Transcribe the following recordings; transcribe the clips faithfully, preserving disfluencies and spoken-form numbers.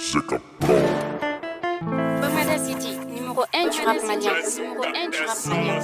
Zeka Pro. Bamada City, numéro un du rap mania. Numéro un du rap mania.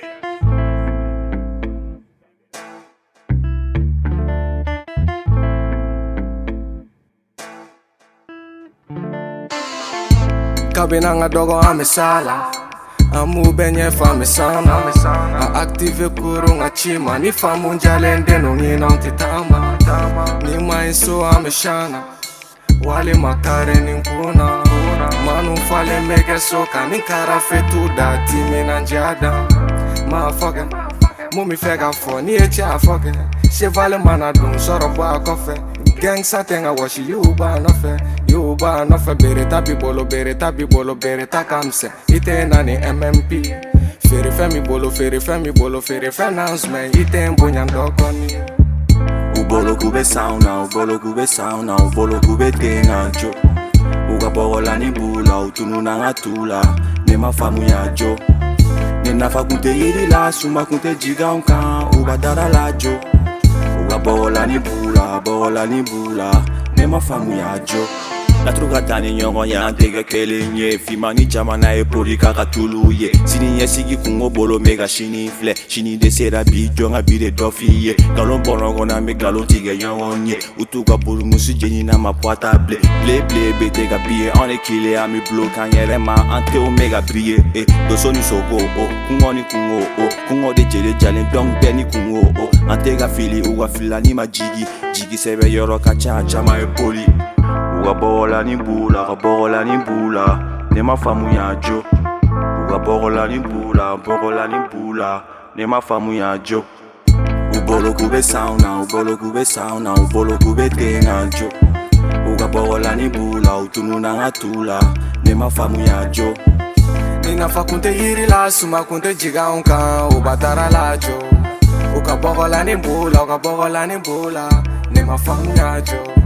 Kabina nga dogo amesala Amu benye fami sana A active kuru nga chima Ni famu njalende nungi na ntitama Ni maiso ameshana Wali makare ni nkuna Manu fale mege soka Ni kara fetu dati mina njada Motherfucker Mumi fega fo ni eche a fucking Chevale mana dun soro ba kofe Gang satenga washi yuba nofe Yuba nofe bereta bibolo bereta bibolo bereta kamse Ite nani M M P Fere femi bolo fere femi bolo fere finance me Ite mbunya ndokoni Ubolo kube sauna, ubolo kube sauna, ubolo kube tenga jo Uga borola ni bula, utunu na ngatula Nema famu ya jo Nena fa kunte yiri la, suma kunte jiga unka Uba dara la jo Uga borola ni bula, borola ni bula Nema famu ya jo La truga tani nyongo ya antega kele nye Fima ni jama na epori kaka tulu ye Sini nye sigi kungo bolo mega shini fle Shini de sera bi jonga bide dofi ye Galon borongo na me galon tige nyongo nye Utuka bulu musu jeni na ma poata ble Ble ble bete ga biye Ane kile a mi blo kanyere ma Ante o mega brille eh. Doso ni sogo oh Kungo ni kungo oh Kungo de jele jalen dong be ni kungo oh Ante ga fili uga fila ni ma jigi Jigi sebe yoro kacha chama epoli Uga borola ni bula, uga borola ni bula Nema famu ya jo Uga borola ni bula, borola ni bula Nema famu ya jo Ubolo kube sauna, ubolo kube sauna Ubolo kube tenga jo Uga borola ni bula, utunu na ngatula Nema famu ya jo Nina fa kunte hiri la, suma kunte jiga unka Ubatara la jo Uga borola ni bula, uga borola ni bula Nema famu ya jo